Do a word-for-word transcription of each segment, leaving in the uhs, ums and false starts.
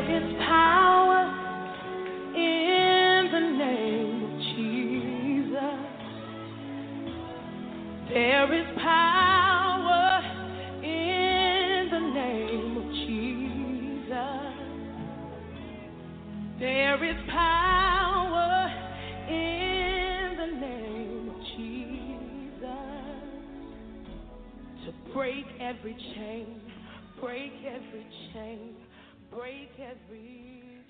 is power in the name of Jesus. There is power in the name of Jesus. There is power in the name of Jesus to break every chain, break every chain, break every chain.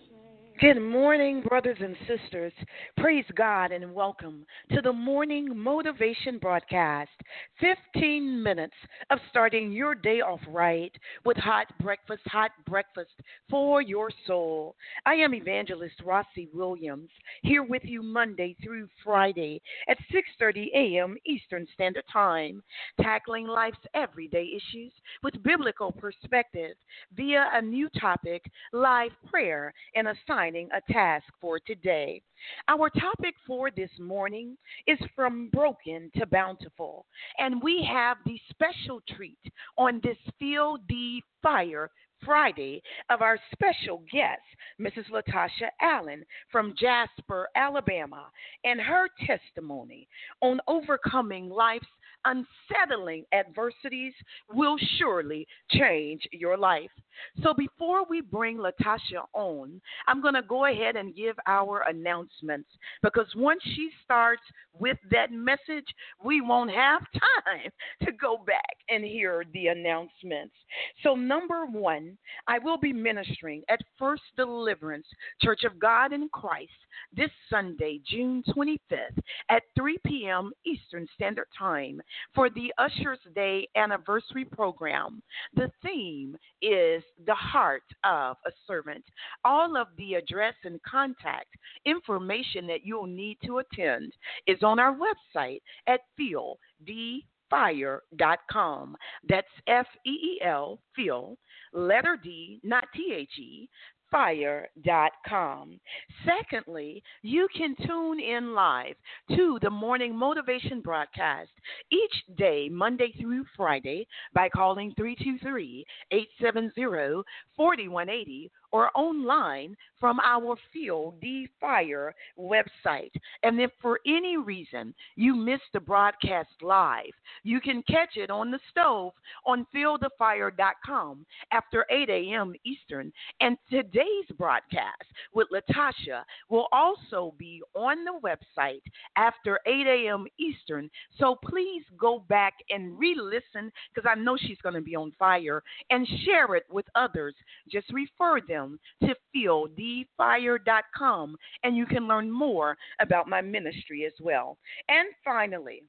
Good morning, brothers and sisters. Praise God and welcome to the Morning Motivation Broadcast. fifteen minutes of starting your day off right with hot breakfast, hot breakfast for your soul. I am Evangelist Rossi Williams, here with you Monday through Friday at six thirty a.m. Eastern Standard Time, tackling life's everyday issues with biblical perspective via a new topic, live prayer, and assigning a task for today. Our topic for this morning is from broken to bountiful, and we have the special treat on this Feel the Fire Friday of our special guest, Missus Latasha Allen from Jasper, Alabama, and her testimony on overcoming life's unsettling adversities will surely change your life. So before we bring Latasha on, I'm going to go ahead and give our announcements, because once she starts with that message, we won't have time to go back and hear the announcements. So number one, I will be ministering at First Deliverance Church of God in Christ this Sunday, June twenty-fifth at three p.m. Eastern Standard Time for the Usher's Day anniversary program. The theme is the heart of a servant. All of the address and contact information that you'll need to attend is on our website at feel d fire dot com. That's F E E L, feel, letter D, not T H E, fire dot com. Secondly, you can tune in live to the morning motivation broadcast each day, Monday through Friday, by calling three two three, eight seven zero, four one eight zero or online from our Feel the Fire website. And if for any reason you missed the broadcast live, you can catch it on the stove on feel the fire dot com after eight a.m. Eastern. And today's broadcast with Latasha will also be on the website after eight a.m. Eastern. So please go back and re-listen, because I know she's going to be on fire, and share it with others. Just refer them to feel the fire dot com, and you can learn more about my ministry as well. And finally,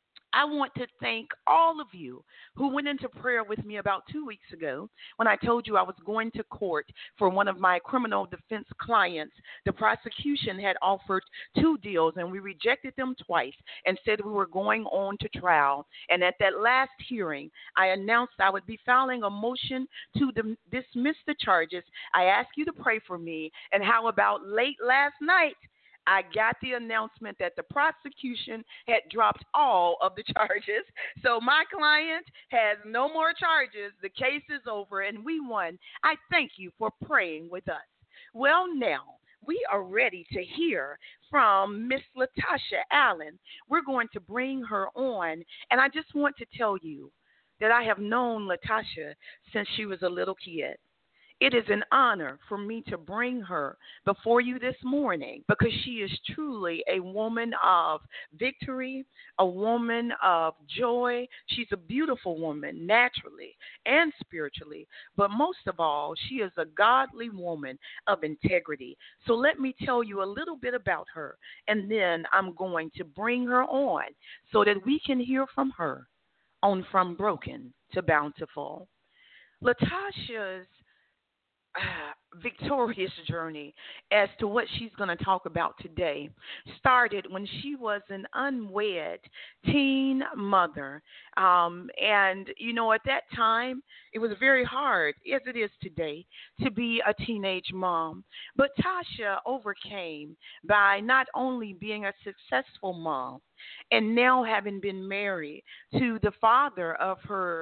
I want to thank all of you who went into prayer with me about two weeks ago when I told you I was going to court for one of my criminal defense clients. The prosecution had offered two deals, and we rejected them twice and said we were going on to trial. And at that last hearing, I announced I would be filing a motion to dim- dismiss the charges. I asked you to pray for me, and how about late last night, I got the announcement that the prosecution had dropped all of the charges. So my client has no more charges. The case is over, and we won. I thank you for praying with us. Well, now we are ready to hear from Miss Latasha Allen. We're going to bring her on, and I just want to tell you that I have known Latasha since she was a little kid. It is an honor for me to bring her before you this morning, because she is truly a woman of victory, a woman of joy. She's a beautiful woman naturally and spiritually, but most of all, she is a godly woman of integrity. So let me tell you a little bit about her, and then I'm going to bring her on so that we can hear from her on From Broken to Bountiful. Latasha's Uh, victorious journey as to what she's going to talk about today started when she was an unwed teen mother. Um, and, you know, at that time, it was very hard, as it is today, to be a teenage mom. But Tasha overcame by not only being a successful mom and now having been married to the father of her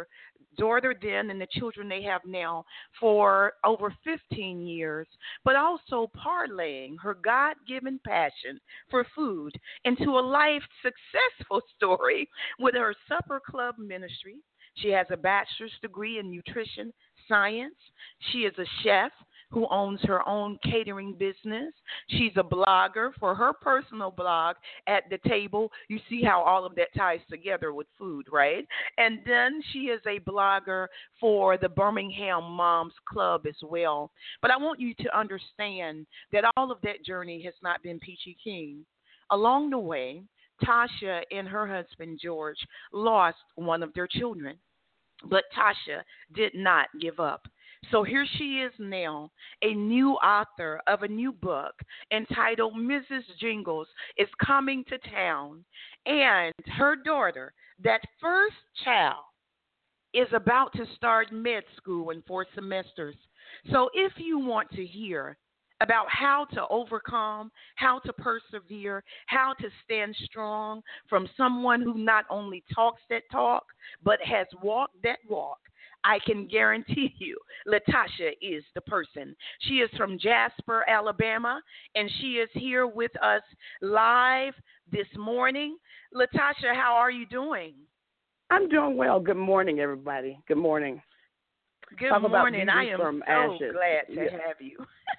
daughter then and the children they have now for over fifteen years, but also parlaying her God given passion for food into a life successful story with her Supper Club ministry. She has a bachelor's degree in nutrition science. She is a chef who owns her own catering business. She's a blogger for her personal blog at the table. You see how all of that ties together with food, right? And then she is a blogger for the Birmingham Moms Club as well. But I want you to understand that all of that journey has not been peachy keen. Along the way, Tasha and her husband, George, lost one of their children. But Tasha did not give up. So here she is now, a new author of a new book entitled Missus Jingles is Coming to Town. And her daughter, that first child, is about to start med school in four semesters. So if you want to hear about how to overcome, how to persevere, how to stand strong from someone who not only talks that talk, but has walked that walk, I can guarantee you Latasha is the person. She is from Jasper, Alabama, and she is here with us live this morning. Latasha, how are you doing? I'm doing well. Good morning, everybody. Good morning. Good Talk morning. About I am from so ashes. glad to Yeah. have you.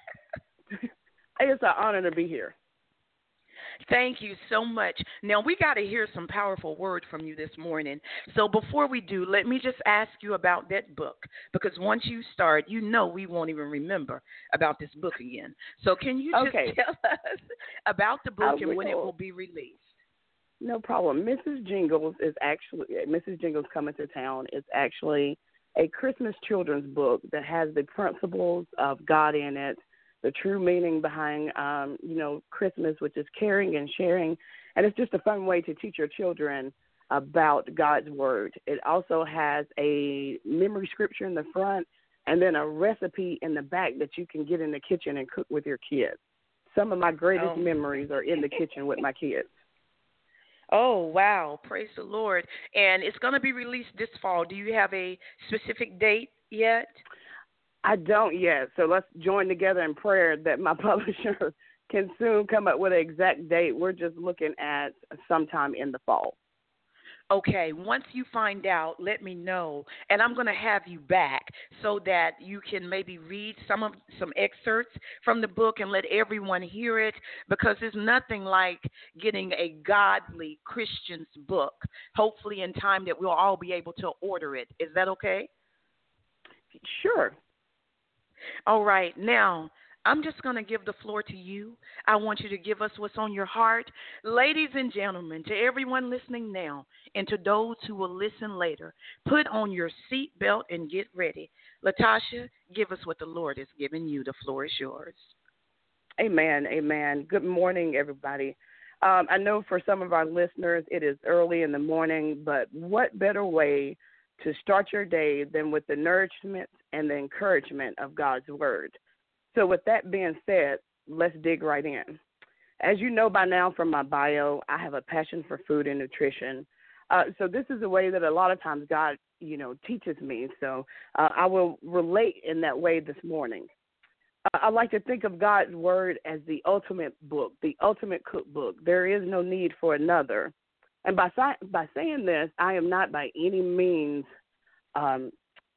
It's an honor to be here. Thank you so much. Now, we got to hear some powerful word from you this morning. So before we do, let me just ask you about that book, because once you start, you know we won't even remember about this book again. So can you just Okay. tell us about the book I and when it will. will be released? No problem. Missus Jingles is actually, Missus Jingles Coming to Town is actually a Christmas children's book that has the principles of God in it, the true meaning behind, um, you know, Christmas, which is caring and sharing. And it's just a fun way to teach your children about God's word. It also has a memory scripture in the front and then a recipe in the back that you can get in the kitchen and cook with your kids. Some of my greatest Oh. memories are in the kitchen with my kids. Oh, wow. Praise the Lord. And it's going to be released this fall. Do you have a specific date yet? I don't yet, so let's join together in prayer that my publisher can soon come up with an exact date. We're just looking at sometime in the fall. Okay, once you find out, let me know, and I'm going to have you back so that you can maybe read some of some excerpts from the book and let everyone hear it, because there's nothing like getting a godly Christian's book, hopefully in time that we'll all be able to order it. Is that okay? Sure. All right, now I'm just going to give the floor to you. I want you to give us what's on your heart. Ladies and gentlemen, to everyone listening now and to those who will listen later, put on your seatbelt and get ready. Latasha, give us what the Lord has given you. The floor is yours. Amen, amen. Good morning, everybody. Um, I know for some of our listeners it is early in the morning, but what better way to start your day than with the nourishment and the encouragement of God's word? So with that being said, let's dig right in. As you know by now from my bio, I have a passion for food and nutrition. Uh, so this is a way that a lot of times God, you know, teaches me. So uh, I will relate in that way this morning. Uh, I like to think of God's word as the ultimate book, the ultimate cookbook. There is no need for another. And by, by saying this, I am not by any means um,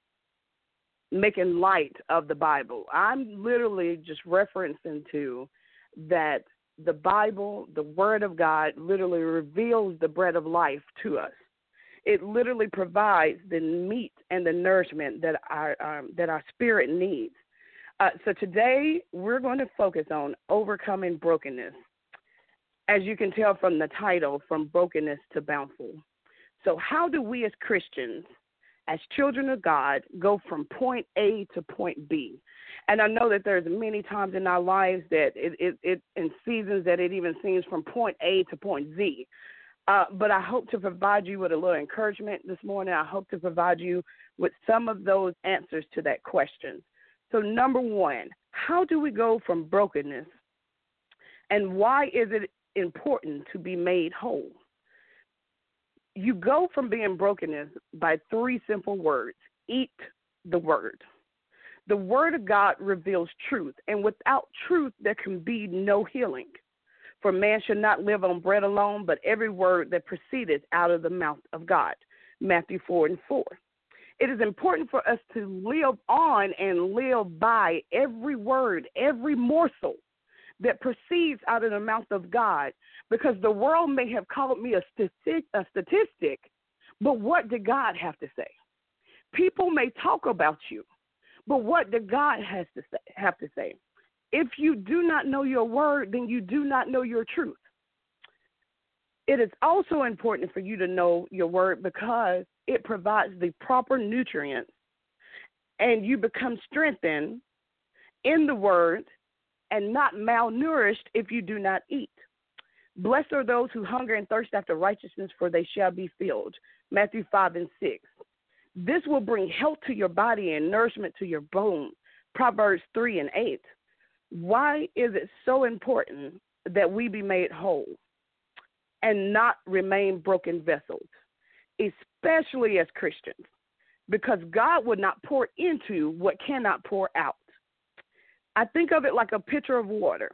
making light of the Bible. I'm literally just referencing to that the Bible, the Word of God, literally reveals the bread of life to us. It literally provides the meat and the nourishment that our um, that our spirit needs. Uh, so today we're going to focus on overcoming brokenness. As you can tell from the title, From Brokenness to Bountiful. So how do we as Christians, as children of God, go from point A to point B? And I know that there's many times in our lives that it, it, it in seasons that it even seems from point A to point Z. Uh, but I hope to provide you with a little encouragement this morning. I hope to provide you with some of those answers to that question. So number one, how do we go from brokenness, and why is it important to be made whole? You go from being brokenness by three simple words. Eat the word. The word of God reveals truth, and without truth there can be no healing. For man should not live on bread alone, but every word that proceedeth out of the mouth of God. Matthew four and four. It is important for us to live on and live by every word, every morsel that proceeds out of the mouth of God, because the world may have called me a statistic, a statistic, but what did God have to say? People may talk about you, but what did God has to say, have to say? If you do not know your word, then you do not know your truth. It is also important for you to know your word because it provides the proper nutrients, and you become strengthened in the word and not malnourished if you do not eat. Blessed are those who hunger and thirst after righteousness, for they shall be filled. Matthew five and six. This will bring health to your body and nourishment to your bones. Proverbs three and eight. Why is it so important that we be made whole and not remain broken vessels, especially as Christians? Because God would not pour into what cannot pour out. I think of it like a pitcher of water.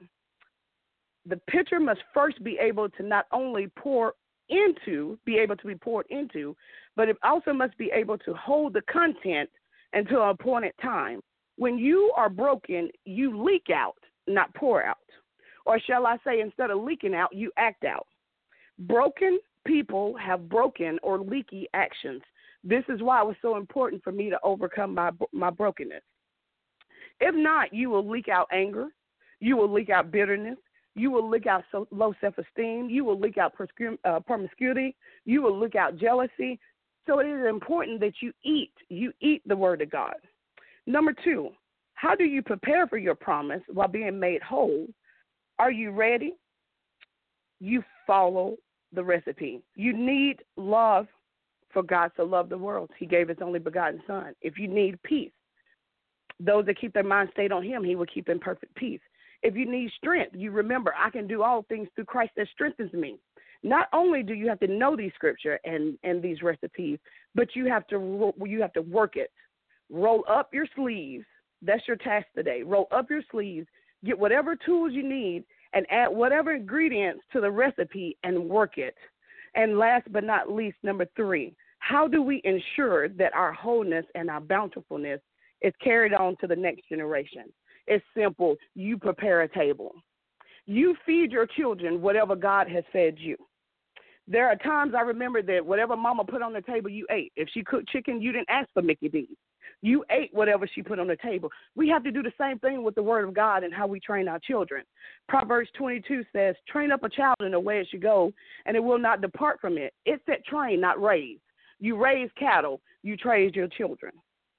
The pitcher must first be able to not only pour into, be able to be poured into, but it also must be able to hold the content until an appointed time. When you are broken, you leak out, not pour out. Or shall I say, instead of leaking out, you act out. Broken people have broken or leaky actions. This is why it was so important for me to overcome my my brokenness. If not, you will leak out anger. You will leak out bitterness. You will leak out so low self-esteem. You will leak out proscu- uh, promiscuity. You will leak out jealousy. So it is important that you eat. You eat the word of God. Number two, how do you prepare for your promise while being made whole? Are you ready? You follow the recipe. You need love, for God so loved the world. He gave his only begotten son. If you need peace, those that keep their mind stayed on him, he will keep in perfect peace. If you need strength, you remember, I can do all things through Christ that strengthens me. Not only do you have to know these scripture and, and these recipes, but you have to you have to work it. Roll up your sleeves. That's your task today. Roll up your sleeves, get whatever tools you need, and add whatever ingredients to the recipe and work it. And last but not least, number three, how do we ensure that our wholeness and our bountifulness is carried on to the next generation? It's simple. You prepare a table. You feed your children whatever God has fed you. There are times I remember that whatever mama put on the table, you ate. If she cooked chicken, you didn't ask for Mickey D's. You ate whatever she put on the table. We have to do the same thing with the word of God and how we train our children. Proverbs twenty-two says, train up a child in the way it should go, and it will not depart from it. It said train, not raise. You raise cattle, you raise your children.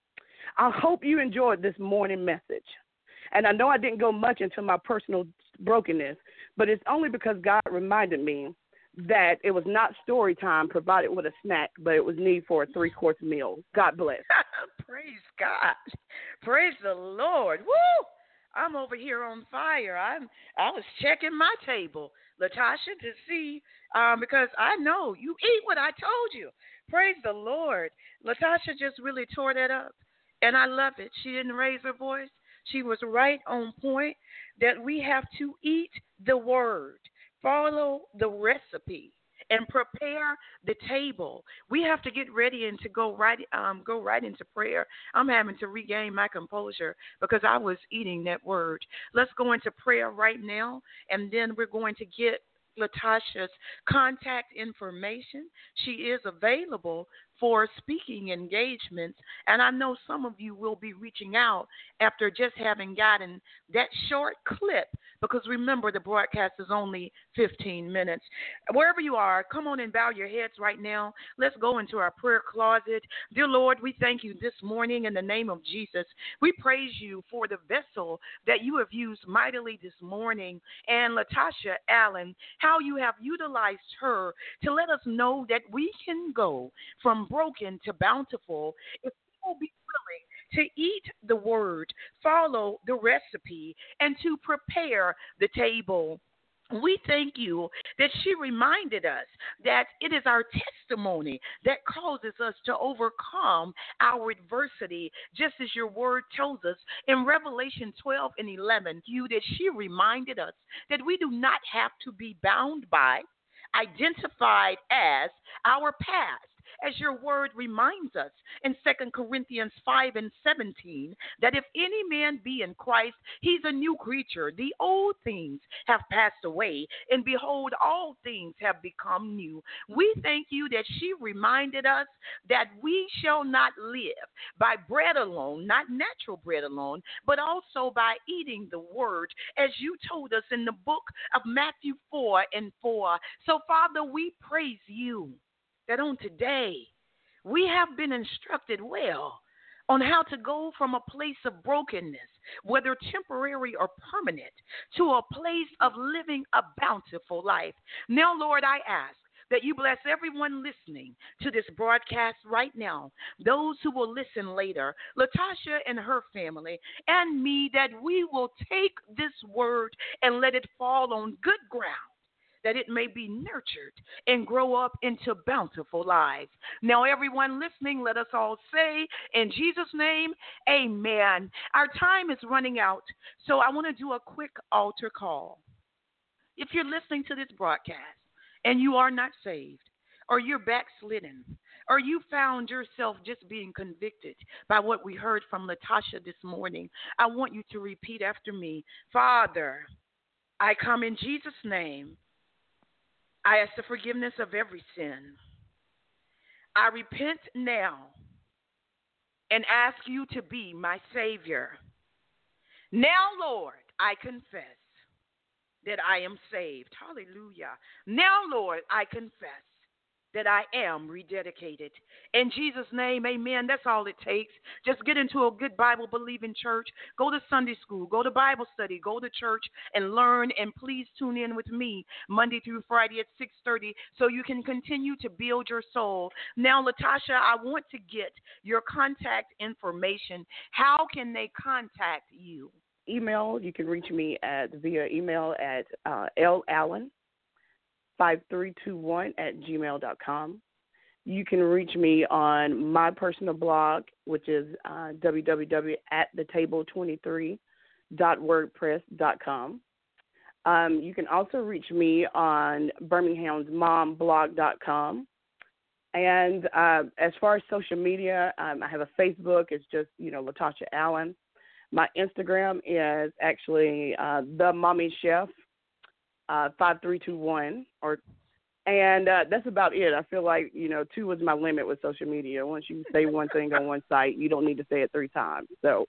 I hope you enjoyed this morning message. And I know I didn't go much into my personal brokenness, but it's only because God reminded me that it was not story time provided with a snack, but it was need for a three-course meal. God bless. Praise God. Praise the Lord. Woo! I'm over here on fire. I'm. I was checking my table, Latasha, to see, um, because I know you eat what I told you. Praise the Lord. Latasha just really tore that up, and I love it. She didn't raise her voice. She was right on point that we have to eat the word, follow the recipe, and prepare the table. We have to get ready and to go right um, go right into prayer. I'm having to regain my composure because I was eating that word. Let's go into prayer right now, and then we're going to get Latasha's contact information. She is available for speaking engagements, and I know some of you will be reaching out after just having gotten that short clip, because remember, the broadcast is only fifteen minutes. Wherever you are, come on and bow your heads right now. Let's go into our prayer closet. Dear Lord, we thank you this morning in the name of Jesus. We praise you for the vessel that you have used mightily this morning, and Latasha Allen, how you have utilized her to let us know that we can go from broken to bountiful if we will be willing to eat the word, follow the recipe, and to prepare the table. We thank you that she reminded us that it is our testimony that causes us to overcome our adversity, just as your word tells us in Revelation twelve and eleven. You that she reminded us that we do not have to be bound by, identified as our past. As your word reminds us in Second Corinthians five and seventeen, that if any man be in Christ, he's a new creature. The old things have passed away, and behold, all things have become new. We thank you that she reminded us that we shall not live by bread alone, not natural bread alone, but also by eating the word, as you told us in the book of Matthew four and four. So, Father, we praise you that on today we have been instructed well on how to go from a place of brokenness, whether temporary or permanent, to a place of living a bountiful life. Now, Lord, I ask that you bless everyone listening to this broadcast right now, those who will listen later, Latasha and her family, and me, that we will take this word and let it fall on good ground, that it may be nurtured and grow up into bountiful lives. Now, everyone listening, let us all say, in Jesus' name, amen. Our time is running out, so I want to do a quick altar call. If you're listening to this broadcast and you are not saved, or you're backslidden, or you found yourself just being convicted by what we heard from Latasha this morning, I want you to repeat after me. Father, I come in Jesus' name. I ask the forgiveness of every sin. I repent now and ask you to be my Savior. Now, Lord, I confess that I am saved. Hallelujah. Now, Lord, I confess that I am rededicated. In Jesus' name, amen. That's all it takes. Just get into a good Bible-believing church. Go to Sunday school. Go to Bible study. Go to church and learn. And please tune in with me Monday through Friday at six thirty so you can continue to build your soul. Now, Latasha, I want to get your contact information. How can they contact you? Email, you can reach me at via email at uh, lallen five three two one at gmail dot com. You can reach me on my personal blog, which is uh, w w w dot at the table twenty-three dot wordpress dot com. Um, you can also reach me on birmingham's mom blog dot com. And uh, as far as social media, um, I have a Facebook. It's just, you know, Latasha Allen. My Instagram is actually uh, the Mommy Chef. Uh, five three two one, or and uh, that's about it. I feel like, you know, two was my limit with social media. Once you say one thing on one site, you don't need to say it three times. So,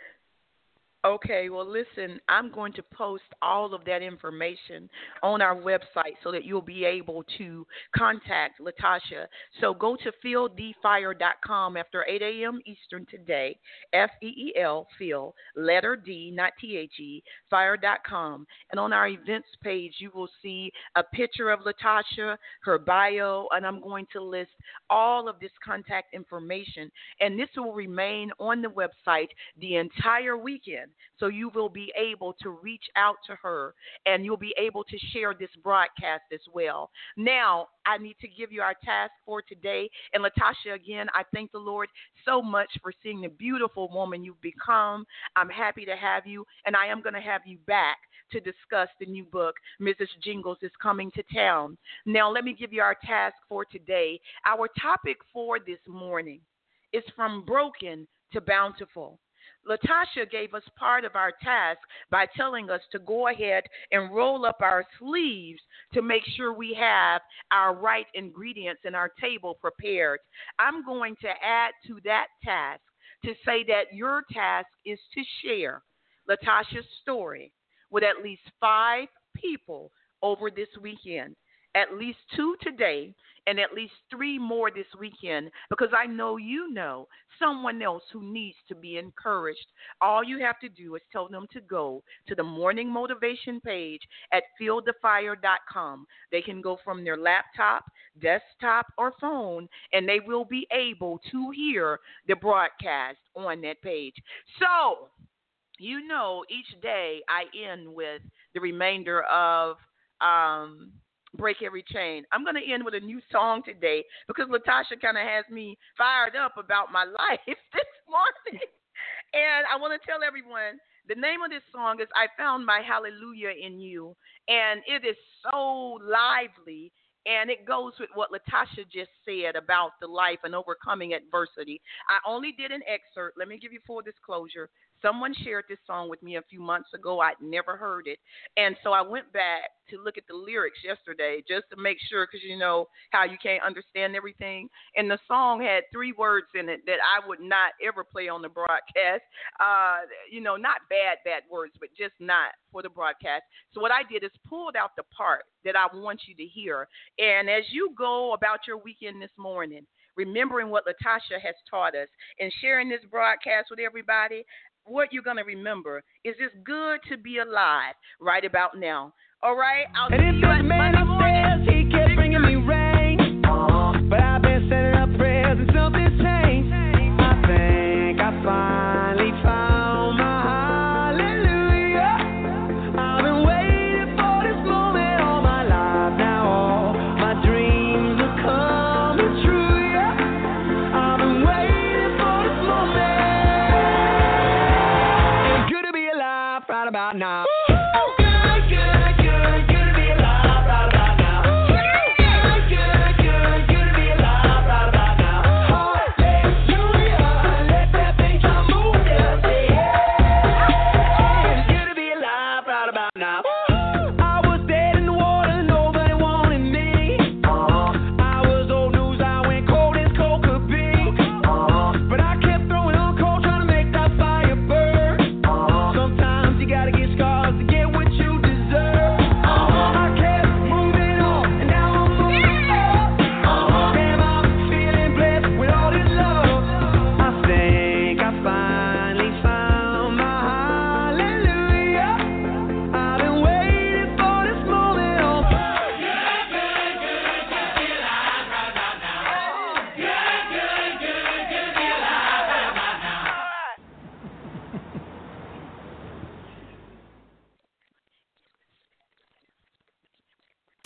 okay, well, listen, I'm going to post all of that information on our website so that you'll be able to contact Latasha. So go to feel d fire dot com after eight a.m. Eastern today, F E E L, Feel, letter D, not T H E, fire dot com. And on our events page, you will see a picture of Latasha, her bio, and I'm going to list all of this contact information. And this will remain on the website the entire weekend. So you will be able to reach out to her, and you'll be able to share this broadcast as well. Now, I need to give you our task for today. And Latasha, again, I thank the Lord so much for seeing the beautiful woman you've become. I'm happy to have you, and I am going to have you back to discuss the new book, Missus Jingles is Coming to Town. Now, let me give you our task for today. Our topic for this morning is from broken to bountiful. Latasha gave us part of our task by telling us to go ahead and roll up our sleeves to make sure we have our right ingredients in our table prepared. I'm going to add to that task to say that your task is to share Latasha's story with at least five people over this weekend. At least two today and at least three more this weekend, because I know you know someone else who needs to be encouraged. All you have to do is tell them to go to the morning motivation page at feel the fire dot com. They can go from their laptop, desktop, or phone, and they will be able to hear the broadcast on that page. So, you know, each day I end with the remainder of Um, Break Every Chain. I'm going to end with a new song today because Latasha kind of has me fired up about my life this morning. And I want to tell everyone, the name of this song is I Found My Hallelujah in You. And it is so lively. And it goes with what Latasha just said about the life and overcoming adversity. I only did an excerpt. Let me give you full disclosure. Someone shared this song with me a few months ago. I'd never heard it. And so I went back to look at the lyrics yesterday just to make sure, because you know how you can't understand everything. And the song had three words in it that I would not ever play on the broadcast. Uh, you know, not bad, bad words, but just not for the broadcast. So what I did is pulled out the part that I want you to hear. And as you go about your weekend this morning, remembering what Latasha has taught us and sharing this broadcast with everybody, what you're going to remember is it's good to be alive right about now. All right? I'll and see if you at man Monday morning. Says he kept bringing me